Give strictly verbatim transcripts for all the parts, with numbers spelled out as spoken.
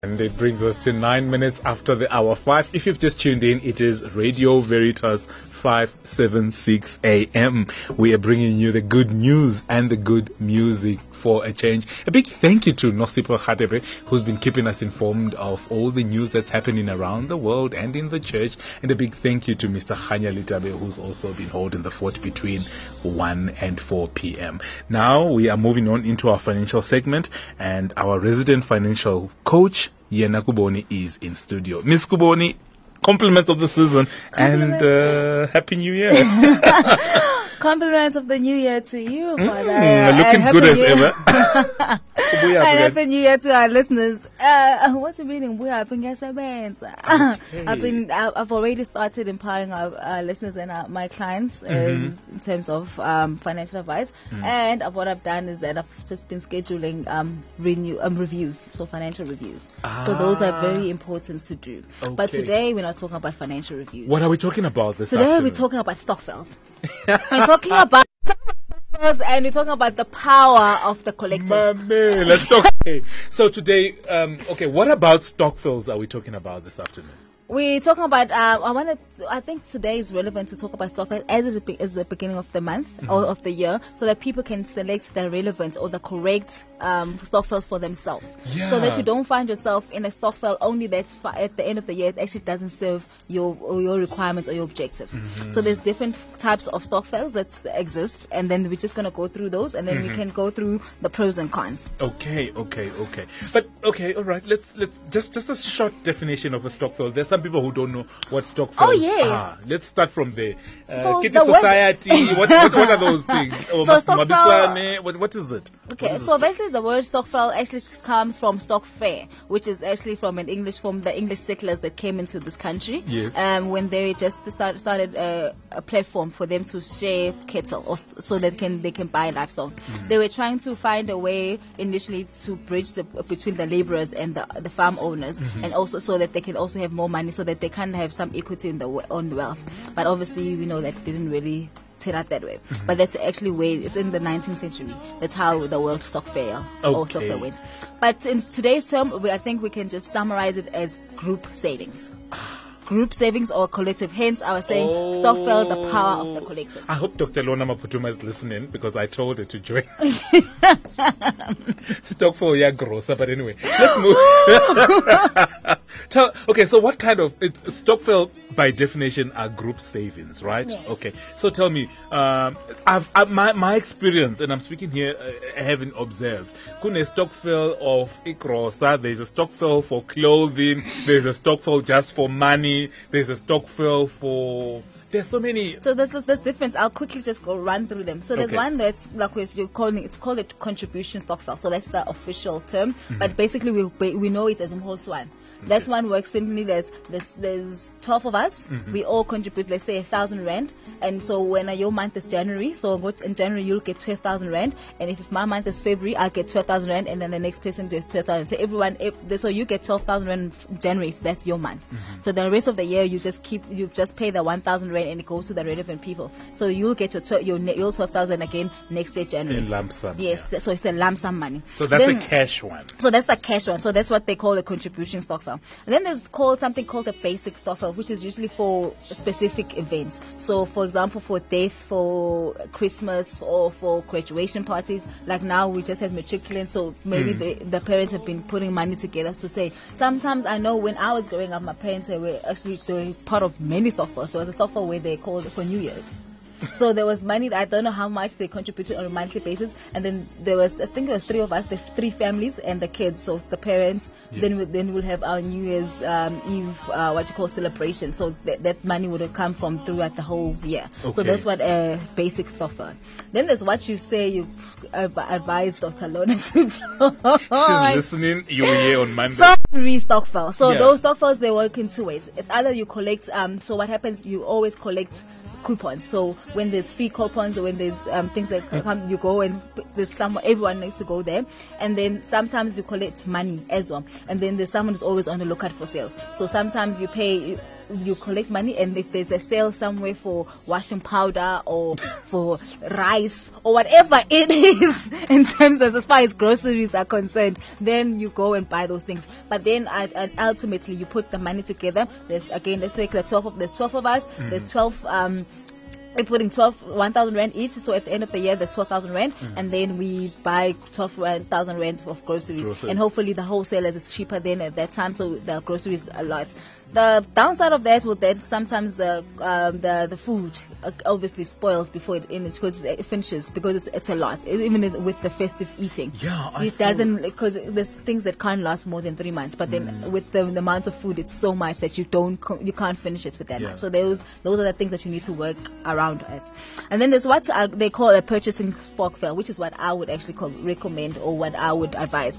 And it brings us to nine minutes after the hour five. If you've just tuned in, it is Radio Veritas five seventy-six A M. We are bringing you the good news and the good music for a change. A big thank you to Nosipho Khatebe, who's been keeping us informed of all the news that's happening around the world and in the church. And a big thank you to Mister Khanya Litabe, who's also been holding the fort between one and four p.m. Now we are moving on into our financial segment, and our resident financial coach, Yena Kuboni, is in studio. Miss Kuboni, compliments of the season and uh, Happy New Year. Compliments of the New Year to you, Father. Mm, looking uh, good as year. ever. And Happy New Year to our listeners. Uh, what's the meaning? We have been I've been. I've already started empowering our, our listeners and our, my clients mm-hmm. in, in terms of um, financial advice. Mm. And uh, what I've done is that I've just been scheduling um, renew um, reviews, so financial reviews. Ah. So those are very important to do. Okay. But today we're not talking about financial reviews. What are we talking about this Today afternoon? We're talking about Stokvels. We're talking about and we're talking about the power of the collective. Mame, let's talk. Okay. So today, um, okay, what about Stokvels are we talking about this afternoon? We're talking about, uh, I wanted to, I think today is relevant to talk about Stokvels as it's the, as the beginning of the month mm-hmm. or of the year, so that people can select the relevant or the correct um, Stokvels for themselves. Yeah. So that you don't find yourself in a Stokvel only that's fi- at the end of the year, it actually doesn't serve your or your requirements or your objectives. Mm-hmm. So there's different types of Stokvels that exist, and then we're just going to go through those, and then mm-hmm. we can go through the pros and cons. Okay, okay, okay. But, okay, all right, let's, let's just, just a short definition of a Stokvel. There's some people who don't know what Stokvels oh, yes. are. Let's start from there. Uh, so Kitty Society, what, what, what are those things? Oh, so Stokvel, what, what is it? Okay, is so it? basically the word Stokvel actually comes from stock fair, which is actually from an English, from the English settlers that came into this country. Yes. Um, when they just start, started a, a platform for them to share cattle, or so that can they can buy livestock. Mm-hmm. They were trying to find a way initially to bridge the, between the laborers and the, the farm owners, mm-hmm. and also so that they can also have more money, so that they can have some equity in their own wealth. But obviously, we know that didn't really turn out that way. Mm-hmm. But that's actually where it's in the nineteenth century. That's how the world stock fair okay. or stock fair went. But in today's term, we, I think we can just summarize it as group savings. Group savings or collective. Hence, I was saying oh. Stokvel, the power of the collective. I hope Doctor Lona Maputuma is listening, because I told her to join. Stokvel, yeah, grosser, but anyway, let's move. Tell, okay, so what kind of it, Stokvel, by definition, are group savings, right? Yes. Okay, so tell me, um, I've, I've, my my experience, and I'm speaking here, uh, having observed, kune Stokvel of ikrosa, there's a Stokvel for clothing, there's a Stokvel just for money. There's a Stokvel for. There's so many. So this is this difference. I'll quickly just go run through them. So there's okay. one that's like you're calling it's called a contribution Stokvel. So that's the official term. Mm-hmm. But basically we we know it as Mholswan. Okay. That one works simply. There's there's, there's twelve of us. Mm-hmm. We all contribute, let's say, a thousand rand. And so when uh, your month is January, so in January you'll get twelve thousand rand. And if my month is February, I'll get twelve thousand rand. And then the next person gets twelve thousand. So everyone, if, so you get twelve thousand rand in January if that's your month. Mm-hmm. So the rest of the year you just keep, you just pay the one thousand rand and it goes to the relevant people. So you'll get your twelve, your, your twelve thousand again next year January. In lump sum. Yes, yeah. So it's a lump sum money. So that's then, a cash one. So that's the cash one. So that's what they call a contribution Stokvel. And then there's called something called a basic Stokvel, which is usually for specific events. So for example, for death, for Christmas, or for graduation parties. Like now we just had matriculants, so maybe mm. the, the parents have been putting money together to say. Sometimes I know when I was growing up, my parents were actually doing part of many Stokvels. So there's a Stokvel where they called it for New Year's. So there was money that I don't know how much they contributed on a monthly basis, and then there was, I think there was three of us, the three families and the kids, so the parents. Yes. Then we, then we'll have our New Year's um, Eve, uh, what you call celebration. So th- that money would have come from throughout the whole year. Okay. So that's what a uh, basic Stokvel. Then there's what you say you uh, advise Doctor Lona to join. She's listening. You will hear on Monday. Summary Stokvel. So yeah. those Stokvels, they work in two ways. It's either you collect. Um. So what happens? You always collect coupons. So when there's free coupons or when there's um, things that come, you go and there's someone, everyone needs to go there. And then sometimes you collect money as well. And then there's someone who's always on the lookout for sales. So sometimes you pay, you collect money, and if there's a sale somewhere for washing powder or for rice or whatever it is in terms of as far as groceries are concerned, then you go and buy those things. But then uh, uh, ultimately you put the money together. There's again, let's take the twelve of there's twelve of us. Mm. There's twelve. Um, We're putting twelve, one thousand rand each, so at the end of the year there's twelve thousand rand, mm. and then we buy twelve thousand rand of groceries. Grocery. And hopefully the wholesalers is cheaper than at that time, so the groceries a lot. The downside of that was that sometimes the um, the the food uh, obviously spoils before it, in it finishes, because it's, it's a lot, even with the festive eating. Yeah, I it doesn't, because there's things that can't last more than three months. But then mm. with the, the amount of food, it's so much that you don't you can't finish it with that yeah. much. So those those are the things that you need to work around it. And then there's what uh, they call a purchasing stokvel, which is what I would actually call, recommend, or what I would advise.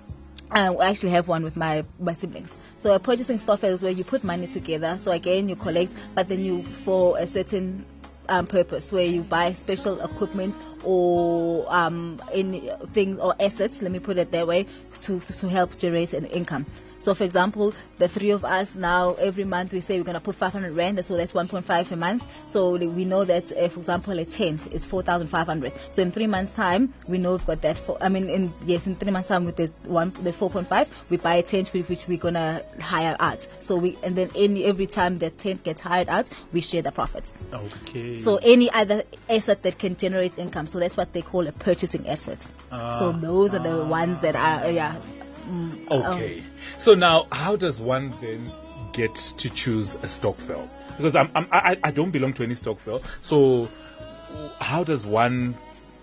Uh, I actually have one with my, my siblings. So a purchasing stokvel is where you put money together. So again, you collect, but then you, for a certain um, purpose, where you buy special equipment or um, any things or assets, let me put it that way, to, to help generate an income. So, for example, the three of us now, every month we say we're going to put five hundred rand, so that's one point five a month. So we know that, uh, for example, a tent is four thousand five hundred. So in three months' time, we know we've got that. For, I mean, in, yes, in three months' time, with this one, the four point five, we buy a tent which, which we're going to hire out. So we, and then any, every time the tent gets hired out, we share the profits. Okay. So any other asset that can generate income. So that's what they call a purchasing asset. Uh, so those are the uh, ones that are, yeah. Mm, okay. Um, so now, how does one then get to choose a stokvel? Because I'm, I'm, I, I don't belong to any stokvel. So how does one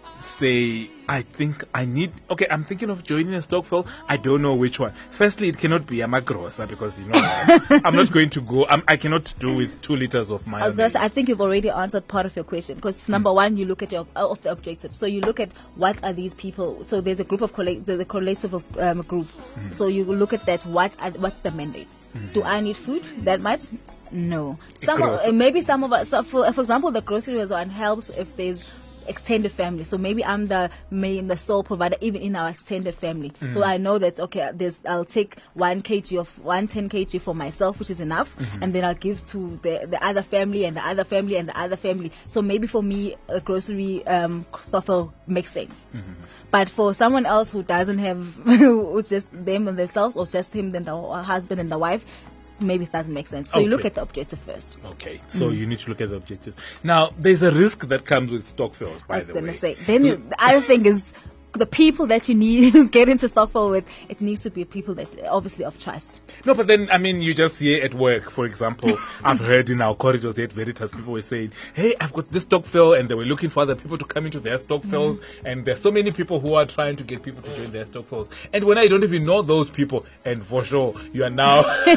say, I think I need, okay, I'm thinking of joining a stokvel. I don't know which one. Firstly, it cannot be a Magrosa, because, you know, I'm not going to go, I'm, I cannot do with two liters of mayonnaise. I was gonna say, I think you've already answered part of your question, because number mm. one, you look at your of the objective. So you look at what are these people. So there's a group of collect, there's a collective of um, group. Mm. So you look at that. What are, what's the mandate? Mm. Do I need food that much? No. Some of, maybe some of us. So for, for example, the grocery one helps if there's extended family. So maybe I'm the main, the sole provider even in our extended family. Mm-hmm. So I know that, okay, there's, I'll take one kg of one ten kg for myself, which is enough, mm-hmm. and then I'll give to the the other family and the other family and the other family. So maybe for me, a grocery um, stokvel makes sense. Mm-hmm. But for someone else who doesn't have, it's just them and themselves, or just him and the husband and the wife, maybe it doesn't make sense. So okay. you look at the objective first. Okay, so mm. you need to look at the objectives. Now, there's a risk that comes with stokvels, by I was the gonna way. Say. Then you, the other thing is, the people that you need to get into stokvel with, it needs to be people that obviously of trust. No, but then, I mean, you just hear at work, for example, I've heard in our corridors at Veritas, people were saying, hey, I've got this stokvel, and they were looking for other people to come into their stokvels, mm-hmm. and there's so many people who are trying to get people to join their stokvels. And when I don't even know those people, and for sure, you are now,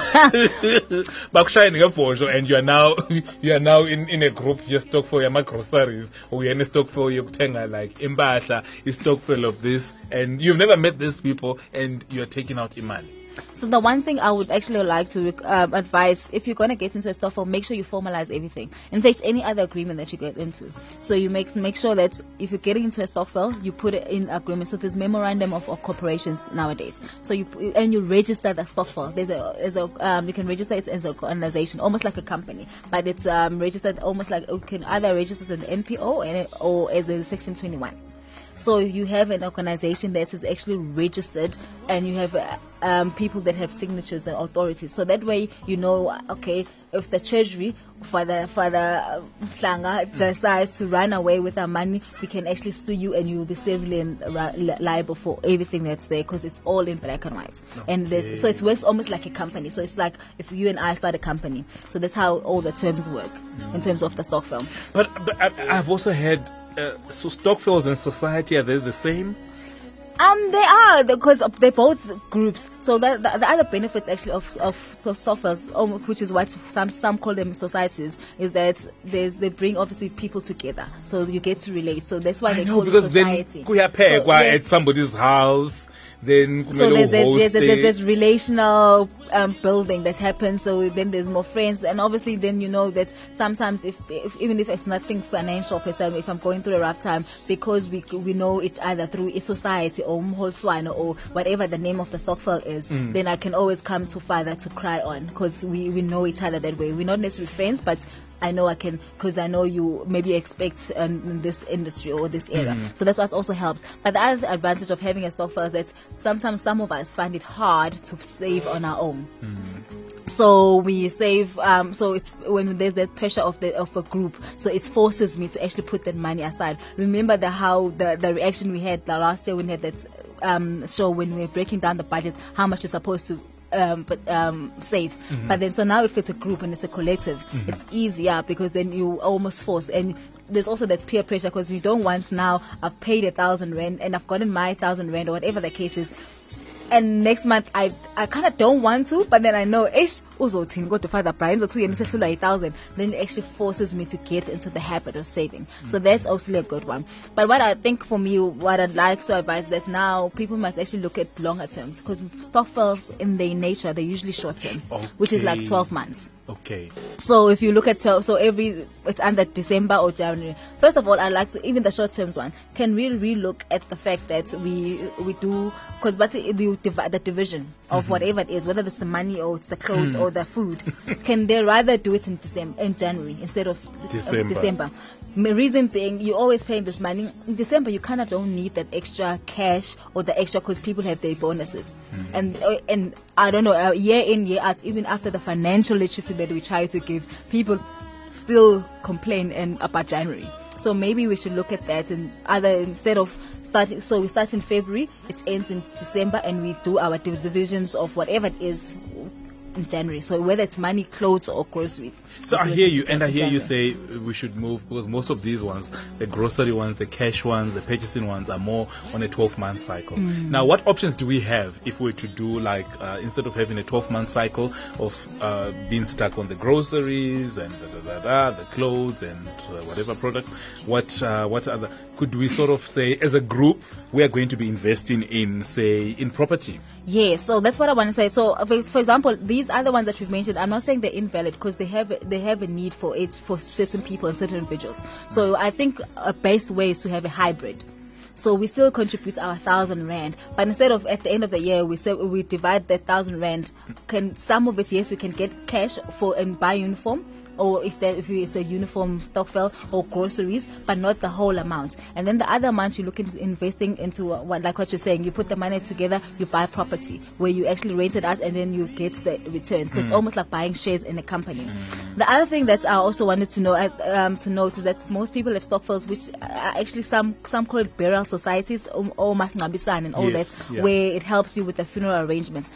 back shining up for sure, and you are now, you are now in, in a group, you're stokvel, you're my groceries, or you're in a stokvel, you're tenga, like, Imbasha is stokvel of this, and you've never met these people, and you're taking out imali. So the one thing I would actually like to um, advise, if you're going to get into a stokvel, make sure you formalize everything. In fact, any other agreement that you get into. So you make make sure that if you're getting into a stokvel, you put it in agreement. So there's memorandum of, of corporations nowadays. So you and you register the stokvel. There's a, there's a um, you can register it as an organization, almost like a company, but it's um, registered almost like you can either register as an N P O and, or as a Section twenty-one. So you have an organization that is actually registered, and you have uh, um, people that have signatures and authorities. So that way, you know, okay, if the treasury for the for the Slanga decides to run away with our money, we can actually sue you, and you will be civilly li- liable for everything that's there, because it's all in black and white. Okay. And there's, so it works almost like a company. So it's like if you and I start a company. So that's how all the terms work mm. in terms of the stokvel. But, but I, I've also heard. Uh, so stokvels and society, are they the same? Um, they are, because they're both groups. So the, the, the other benefits actually of of stokvels, um, which is what some some call them societies, is that they they bring obviously people together. So you get to relate. So that's why I they know, call because it society. Then kuya pegwa so, yes. at somebody's house. then so there's, there's, there's, there's, it. there's relational um, building that happens. So then there's more friends, and obviously then you know that sometimes if, if even if it's nothing financial per se, if I'm going through a rough time, because we we know each other through a society or Mholswane or whatever the name of the stokvel is, Mm. then I can always come to Father to cry on, because we we know each other that way. We're not necessarily friends, but I know I can, because I know you maybe expect um, in this industry or this area. Mm. So that's what also helps. But the other advantage of having a stokvel is that sometimes some of us find it hard to save on our own. Mm. So we save. Um, so it's when there's that pressure of the of a group. So it forces me to actually put that money aside. Remember the how the the reaction we had the last year when we had that um, show when we were breaking down the budget, how much you're supposed to um, but um, save. Mm-hmm. But then so now if it's a group and it's a collective, Mm-hmm. it's easier, because then you almost force. And there's also that peer pressure, because you don't want, now I've paid a thousand rand and I've gotten my thousand rand or whatever the case is, and next month I I kind of don't want to, but then I know ish uzothini go to Father Brian so two years a thousand, then it actually forces me to get into the habit of saving. So that's also a good one. But what I think for me, what I'd like to advise is that now people must actually look at longer terms, because stokvels in their nature they're usually short term, Okay. which is like twelve months. Okay. So if you look at so, so every it's under December or January. First of all, I like to, even the short terms one can really really look at the fact that we we do, because but you divide the division of Mm-hmm. whatever it is, whether it's the money or it's the clothes or the food, can they rather do it in December, in January instead of December. Uh, December. The reason being, you're always paying this money in December. You kind of don't need that extra cash or the extra, because people have their bonuses, Mm-hmm. and uh, and I don't know, uh, year in year out, even after the financial literacy that we try to give, people still complain and about January. So maybe we should look at that, and either instead of starting, so we start in February, it ends in December, and we do our divisions of whatever it is in January. So whether it's money, clothes, or groceries. So I we do hear it you, in and I hear you January. say we should move, because most of these ones, the grocery ones, the cash ones, the purchasing ones, are more on a twelve-month cycle. Mm. Now, what options do we have if we were to do, like, uh, instead of having a twelve-month cycle of uh, being stuck on the groceries and da, da, da, da, the clothes and uh, whatever product, what uh, what other, could we sort of say, as a group, we are going to be investing in, say, in property? Yeah, so that's what I want to say. So, for, for example, these other ones that we've mentioned, I'm not saying they're invalid, because they have they have a need for it for certain people and certain individuals. So, I think a best way is to have a hybrid. So we still contribute our thousand rand, but instead of at the end of the year we say we divide that thousand rand. Can some of it, yes, we can get cash for and buy uniform, or if there, if it's a uniform stokvel or groceries, but not the whole amount. And then the other amount you look into investing into uh, what, like what you're saying, you put the money together, you buy property where you actually rent it out and then you get the return. So Mm. it's almost like buying shares in a company. Mm. The other thing that I also wanted to know, uh, um, to note is that most people have stokvels, which are actually some some call it burial societies or, or masingcwabisane and all Yes, that, yeah. where it helps you with the funeral arrangements.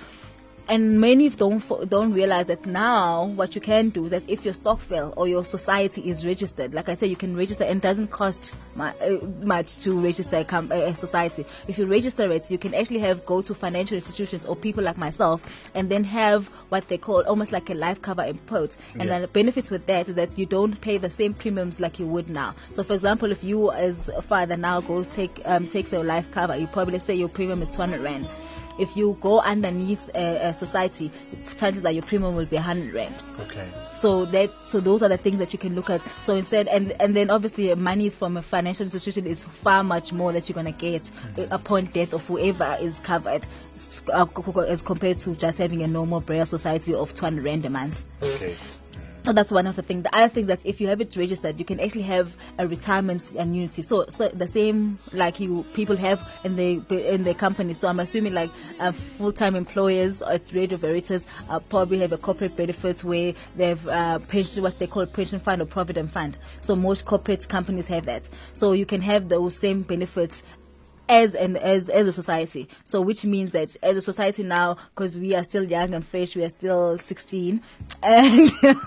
And many don't fo- don't realize that now what you can do is that if your stokvel or your society is registered, like I said, you can register, and it doesn't cost mu- uh, much to register a, com- a society. If you register it, you can actually have go to financial institutions or people like myself, and then have what they call almost like a life cover in quotes. And Yeah. the benefits with that is that you don't pay the same premiums like you would now. So, for example, if you as a father now goes take um, takes your life cover, you probably say your premium is two hundred rand. If you go underneath a, a society, chances are your premium will be one hundred rand. Okay. So that, so those are the things that you can look at. So instead, and and then obviously, uh, money is from a financial institution is far much more that you're gonna get Mm-hmm. uh, upon death of whoever is covered, uh, as compared to just having a normal prayer society of two hundred rand a month. Okay. So that's one of the things. The other thing that if you have it registered, you can actually have a retirement annuity. So, so the same like you people have in the in the company. So I'm assuming like uh, full-time employers at Radio Veritas uh, probably have a corporate benefit where they have uh, pension, what they call pension fund or provident fund. So most corporate companies have that. So you can have those same benefits as an as as a society. So which means that as a society now, because we are still young and fresh, we are still sixteen, and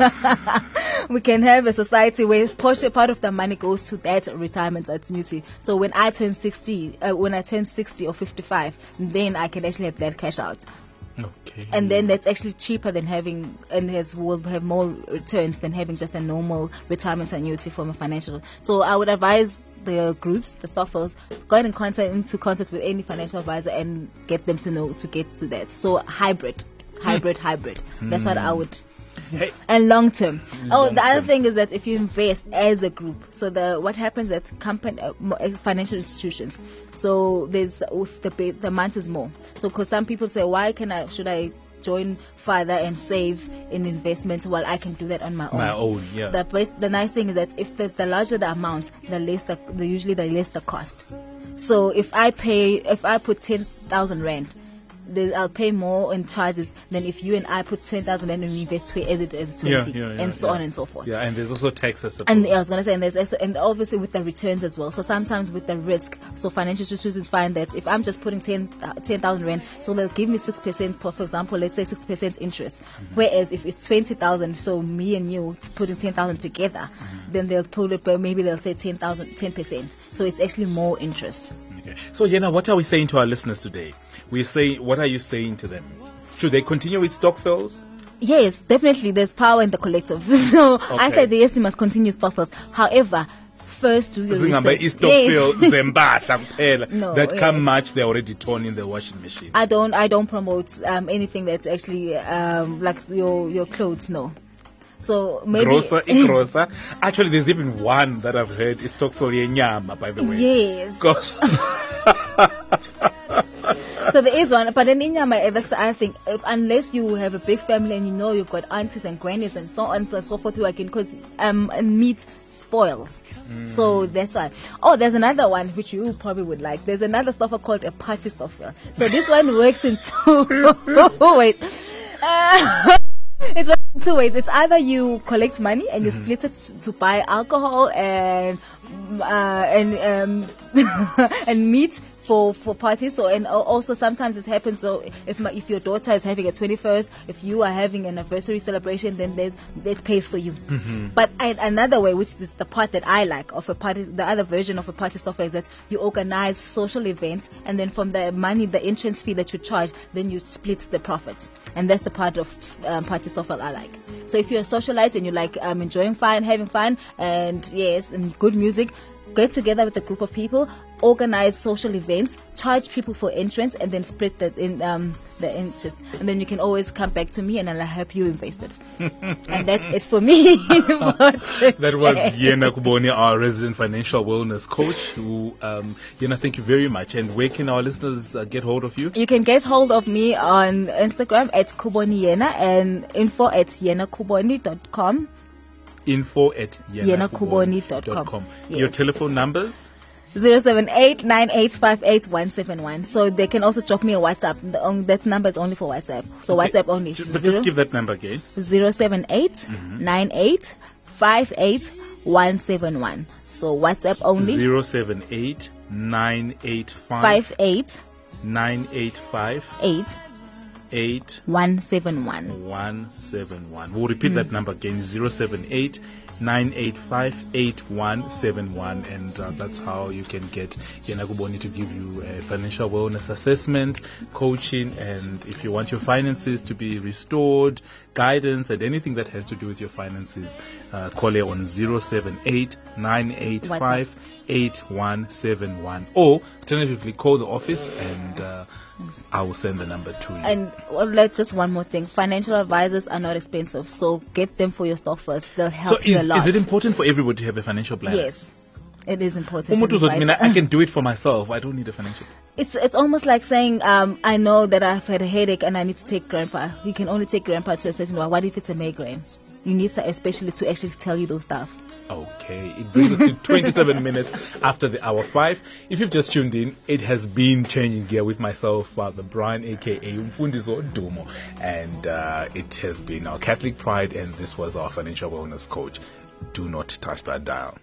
we can have a society where portion part of the money goes to that retirement annuity. So when I turn sixty, uh, when I turn sixty or fifty-five, then I can actually have that cash out. Okay. And then that's actually cheaper than having, and has will have more returns than having just a normal retirement annuity from a financial. So I would advise the groups, the stokvels, go ahead and contact into contact with any financial advisor and get them to know to get to that. So hybrid, hybrid, hybrid. That's what I would. Hey. And long term. Oh, Long the other term. thing is that if you invest as a group, so the what happens at company, uh, mo- uh, financial institutions. So there's with the ba- the amount is more. So because some people say, why can I should I join further and save in investment while I can do that on my own? My own, yeah. The best, the nice thing is that if the, the larger the amount, the less the, the usually the less the cost. So if I pay, if I put ten thousand rand, the, I'll pay more in charges than if you and I put ten thousand rand and we invest tw- as it as twenty, Yeah, yeah, yeah, and so yeah. on and so forth. Yeah, and there's also taxes. And I was gonna say, and there's also, and obviously with the returns as well. So sometimes with the risk, so financial institutions find that if I'm just putting ten thousand rand, so they'll give me six percent, for example, let's say six percent interest. Mm-hmm. Whereas if it's twenty thousand, so me and you putting ten thousand together, mm-hmm. then they'll pull it, but maybe they'll say ten thousand, ten percent. So it's actually more interest. Okay. So Yena, what are we saying to our listeners today? We say, what are you saying to them? Should they continue with stokvels? Yes, definitely. There's power in the collective. So Okay. I said yes, you must continue stokvels. However, first do your Zingamba research. istokvel Yes. zembahla kuphela. No, that come yes. March, they're already torn in the washing machine. I don't. I don't promote um, anything that's actually um, like your your clothes. No. So maybe. Grocer, igrocer. Actually, there's even one that I've heard is stokvel yenyama, by the way. Yes. Gosh. So there is one, but then in Yama, that's the other thing. If, unless you have a big family and you know you've got aunties and grannies and so on and so, so forth, you can, because um, meat spoils. Mm. So that's why. Oh, there's another one which you probably would like. There's another stuffer called a party stuffer. So this one works in two ways. Uh, It's in two ways. It's either you collect money and you mm-hmm. split it to buy alcohol and uh, and um, and meat for for parties. So and also sometimes it happens. So if my, if your daughter is having a twenty-first, if you are having an anniversary celebration, then there's it pays for you. Mm-hmm. But I, another way, which is the part that I like of a party, the other version of a party stuffer is that you organize social events, and then from the money, the entrance fee that you charge, then you split the profit. And that's the part of um, party stuffer I like. So if you're a socialite and you like um, enjoying fun, having fun, and yes, and good music, get together with a group of people, organize social events, charge people for entrance, and then split that in um, the interest. And then you can always come back to me, and I'll help you invest it. And that's it for me. That was Yena Kuboni, our resident financial wellness coach. Who, um, Yena, thank you very much. And where can our listeners uh, get hold of you? You can get hold of me on Instagram at Kuboni Yena and info at yenakuboni dot com. Info at yenakuboni dot com. Yes. Your telephone numbers? zero seven eight nine eight five eight one seven one. So they can also drop me a WhatsApp. The, um, that number is only for WhatsApp. So okay. WhatsApp only. Just, but zero, just give that number again. zero seven eight nine eight five eight one seven one. So WhatsApp only. zero seven eight nine eight five eight nine eight five eight eight one seven one. one seven one. We'll repeat mm. that number again. zero seven eight nine eight five eight one seven one, and uh, that's how you can get Yena Kuboni to give you a financial wellness assessment, coaching, and if you want your finances to be restored, guidance, and anything that has to do with your finances, uh, call her on zero seven eight nine eight five eight one seven one, or alternatively call the office and uh, I will send the number to you. And well, let's just one more thing. Financial advisors are not expensive, so get them for yourself first. They'll help so you is, a lot. Is it important for everybody to have a financial plan? Yes, it is important. I mean, I can do it for myself. I don't need a financial plan. It's it's almost like saying, um, I know that I've had a headache and I need to take grandpa. You can only take grandpa to a certain way. What if it's a migraine? You need a specialist to actually tell you those stuff. Okay, it brings us to twenty-seven minutes after the hour five. If you've just tuned in, it has been Changing Gear with myself, Father Brian, aka Umfundiso Dumo, and uh, it has been our Catholic Pride, and this was our financial wellness coach. Do not touch that dial.